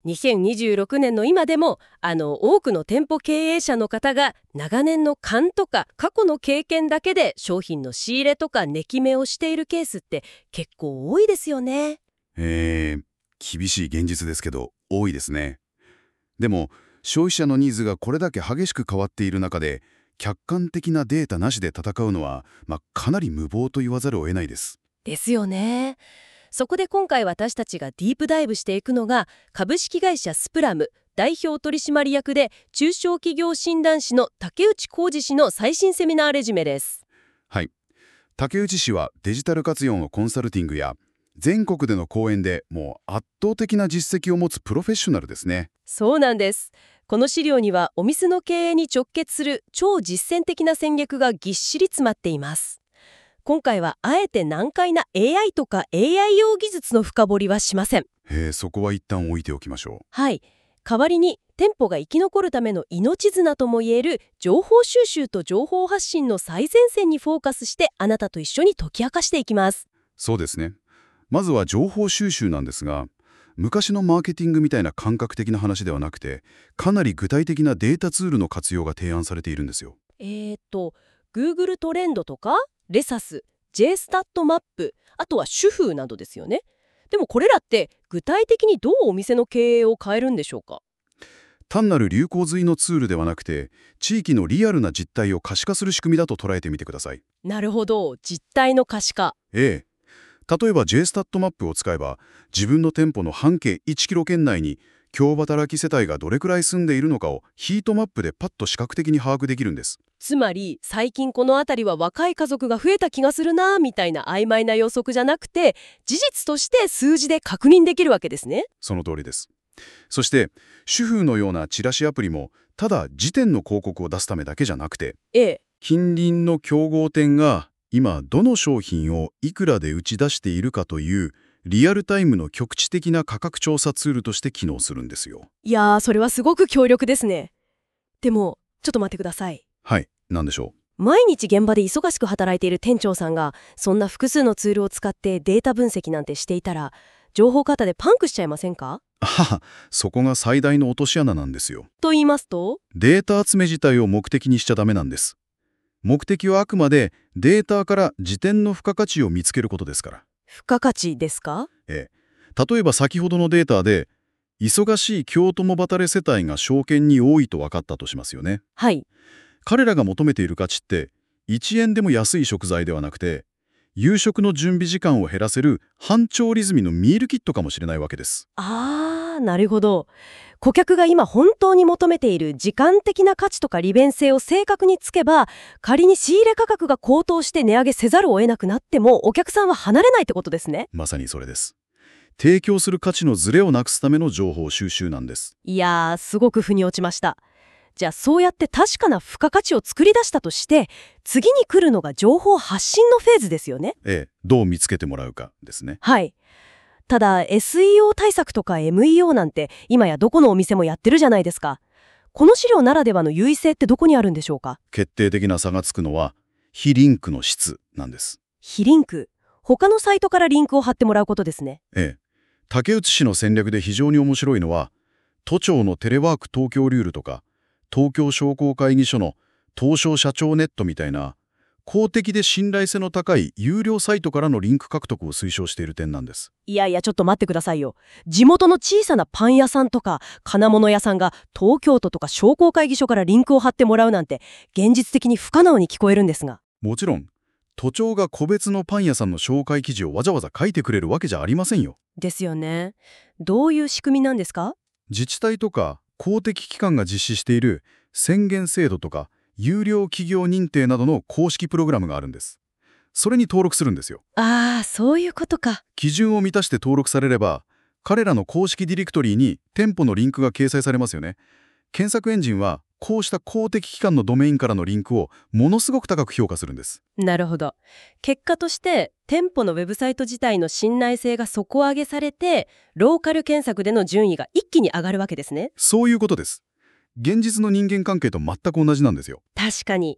2026年の今でも多くの店舗経営者の方が長年の勘とか過去の経験だけで商品の仕入れとか値決めをしているケースって結構多いですよね。 厳しい現実ですけど多いですね。でも消費者のニーズがこれだけ激しく変わっている中で客観的なデータなしで戦うのは、かなり無謀と言わざるを得ないです。 ですよね。そこで今回私たちがディープダイブしていくのが株式会社スプラム代表取締役で中小企業診断士の竹内浩二氏の最新セミナーレジュメです。 はい。竹内氏はデジタル活用のコンサルティングや全国での講演でもう圧倒的な実績を持つプロフェッショナルですね。 そうなんです。この資料にはお店の経営に直結する超実践的な戦略がぎっしり詰まっています。今回はあえて難解な AI とか AI 用技術の深掘りはしません。 そこは一旦置いておきましょう。 はい。代わりに店舗が生き残るための命綱ともいえる情報収集と情報発信の最前線にフォーカスしてあなたと一緒に解き明かしていきます。 そうですね。まずは情報収集なんですが、昔のマーケティングみたいな感覚的な話ではなくて、かなり具体的なデータツールの活用が提案されているんですよ。 Google トレンドとかレサス、JSTAT マップ、あとは主婦などですよね。でもこれらって具体的にどうお店の経営を変えるんでしょうか？ 単なる流行随のツールではなくて、地域のリアルな実態を可視化する仕組みだと捉えてみてください。 なるほど、実態の可視化。 例えば JSTAT マップを使えば、自分の店舗の半径1キロ圏内に共働き世帯がどれくらい住んでいるのかをヒートマップでパッと視覚的に把握できるんです。 つまり最近この辺りは若い家族が増えた気がするなみたいな曖昧な予測じゃなくて、事実として数字で確認できるわけですね。 その通りです。そして主婦のようなチラシアプリも、ただ時点の広告を出すためだけじゃなくて、近隣の競合店が今どの商品をいくらで打ち出しているかというリアルタイムの局地的な価格調査ツールとして機能するんですよ。 いやー、それはすごく強力ですね。でもちょっと待ってください。 はい、何でしょう。毎日現場で忙しく働いている店長さんがそんな複数のツールを使ってデータ分析なんてしていたら、情報過多でパンクしちゃいませんか？ そこが最大の落とし穴なんですよ。 と言いますと？ データ集め自体を目的にしちゃダメなんです。目的はあくまでデータから時点の付加価値を見つけることですから。 付加価値ですか？ 例えば先ほどのデータで、忙しい京都も働れ世帯が証券に多いと分かったとしますよね。 はい。 彼らが求めている価値って、1円でも安い食材ではなくて、夕食の準備時間を減らせる半調理済みのミールキットかもしれないわけです。 なるほど。顧客が今本当に求めている時間的な価値とか利便性を正確につけば、仮に仕入れ価格が高騰して値上げせざるを得なくなってもお客さんは離れないってことですね。 まさにそれです。提供する価値のズレをなくすための情報収集なんです。 いやー、すごく腑に落ちました。じゃあそうやって確かな付加価値を作り出したとして、次に来るのが情報発信のフェーズですよね。 どう見つけてもらうかですね。 はい。ただ SEO 対策とか MEO なんて今やどこのお店もやってるじゃないですか。この資料ならではの優位性ってどこにあるんでしょうか？ 決定的な差がつくのは非リンクの質なんです。 非リンク。他のサイトからリンクを貼ってもらうことですね。 竹内氏の戦略で非常に面白いのは、都庁のテレワーク東京ルールとか東京商工会議所の東証社長ネットみたいな公的で信頼性の高い有料サイトからのリンク獲得を推奨している点なんです。 いやいや、ちょっと待ってくださいよ。地元の小さなパン屋さんとか金物屋さんが東京都とか商工会議所からリンクを貼ってもらうなんて現実的に不可能に聞こえるんですが。 もちろん都庁が個別のパン屋さんの紹介記事をわざわざ書いてくれるわけじゃありませんよ。 ですよね。どういう仕組みなんですか？ 自治体とか公的機関が実施している宣言制度とか有料企業認定などの公式プログラムがあるんです。それに登録するんですよ。 そういうことか。 基準を満たして登録されれば、彼らの公式ディレクトリに店舗のリンクが掲載されますよね。検索エンジンはこうした公的機関のドメインからのリンクをものすごく高く評価するんです。 なるほど。結果として店舗のウェブサイト自体の信頼性が底上げされて、ローカル検索での順位が一気に上がるわけですね。 そういうことです。現実の人間関係と全く同じなんですよ。 確かに。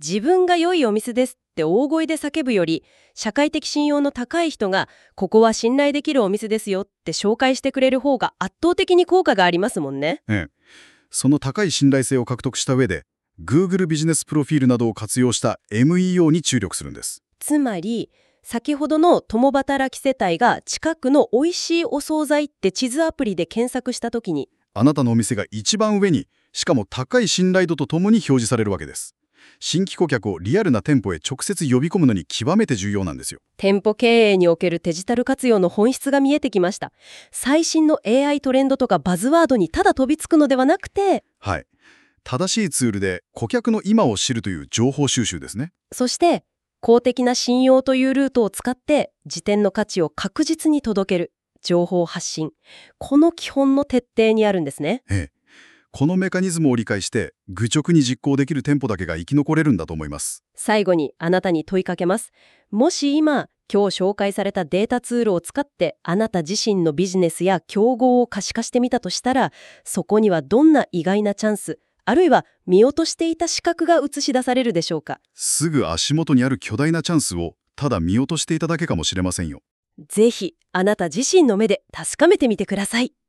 自分が良いお店ですって大声で叫ぶより、社会的信用の高い人がここは信頼できるお店ですよって紹介してくれる方が圧倒的に効果がありますもんね。 その高い信頼性を獲得した上で、Google ビジネスプロフィールなどを活用した MEO に注力するんです。 つまり、先ほどの共働き世帯が近くの美味しいお惣菜って地図アプリで検索したときに、 あなたのお店が一番上に、しかも高い信頼度とともに表示されるわけです。新規顧客をリアルな店舗へ直接呼び込むのに極めて重要なんですよ。 店舗経営におけるデジタル活用の本質が見えてきました。最新の AI トレンドとかバズワードにただ飛びつくのではなくて、 はい。正しいツールで顧客の今を知るという情報収集ですね。 そして、公的な信用というルートを使って辞典の価値を確実に届ける情報発信。この基本の徹底にあるんですね。 このメカニズムを理解して愚直に実行できる店舗だけが生き残れるんだと思います。 最後にあなたに問いかけます。もし今日紹介されたデータツールを使ってあなた自身のビジネスや競合を可視化してみたとしたら、そこにはどんな意外なチャンス、あるいは見落としていた資格が映し出されるでしょうか。 すぐ足元にある巨大なチャンスをただ見落としていただけかもしれませんよ。 ぜひあなた自身の目で確かめてみてください。